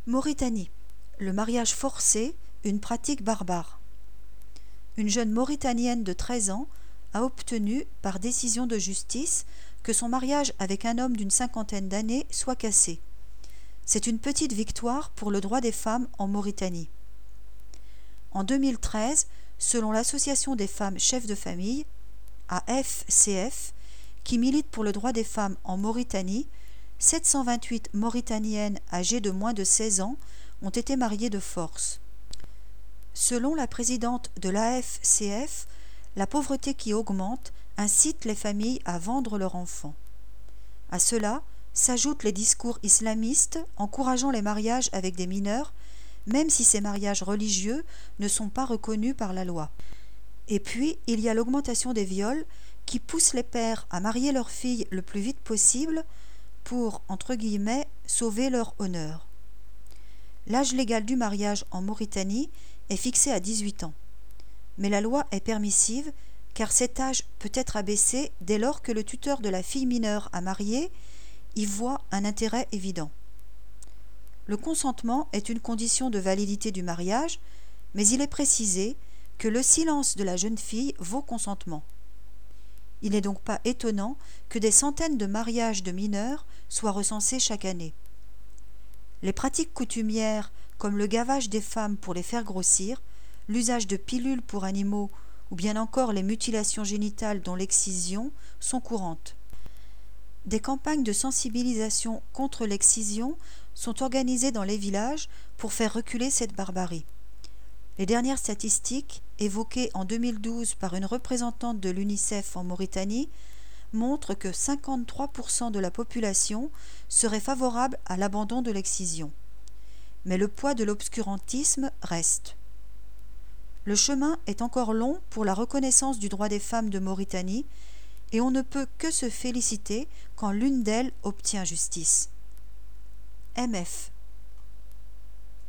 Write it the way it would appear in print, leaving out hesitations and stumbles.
Mauritanie. Le mariage forcé, une pratique barbare. Une jeune Mauritanienne de 13 ans a obtenu, par décision de justice, que son mariage avec un homme d'une cinquantaine d'années soit cassé. C'est une petite victoire pour le droit des femmes en Mauritanie. En 2013, selon l'Association des femmes chefs de famille, AFCF, qui milite pour le droit des femmes en Mauritanie, 728 Mauritaniennes âgées de moins de 16 ans ont été mariées de force. Selon la présidente de l'AFCF, la pauvreté qui augmente incite les familles à vendre leurs enfants. À cela s'ajoutent les discours islamistes encourageant les mariages avec des mineurs, même si ces mariages religieux ne sont pas reconnus par la loi. Et puis, il y a l'augmentation des viols qui pousse les pères à marier leurs filles le plus vite possible pour, entre guillemets, sauver leur honneur. L'âge légal du mariage en Mauritanie est fixé à 18 ans. Mais la loi est permissive car cet âge peut être abaissé dès lors que le tuteur de la fille mineure à marier y voit un intérêt évident. Le consentement est une condition de validité du mariage, mais il est précisé que le silence de la jeune fille vaut consentement. Il n'est donc pas étonnant que des centaines de mariages de mineurs soient recensés chaque année. Les pratiques coutumières, comme le gavage des femmes pour les faire grossir, l'usage de pilules pour animaux ou bien encore les mutilations génitales dont l'excision, sont courantes. Des campagnes de sensibilisation contre l'excision sont organisées dans les villages pour faire reculer cette barbarie. Les dernières statistiques, évoquées en 2012 par une représentante de l'UNICEF en Mauritanie, montrent que 53% de la population serait favorable à l'abandon de l'excision. Mais le poids de l'obscurantisme reste. Le chemin est encore long pour la reconnaissance du droit des femmes de Mauritanie et on ne peut que se féliciter quand l'une d'elles obtient justice. MF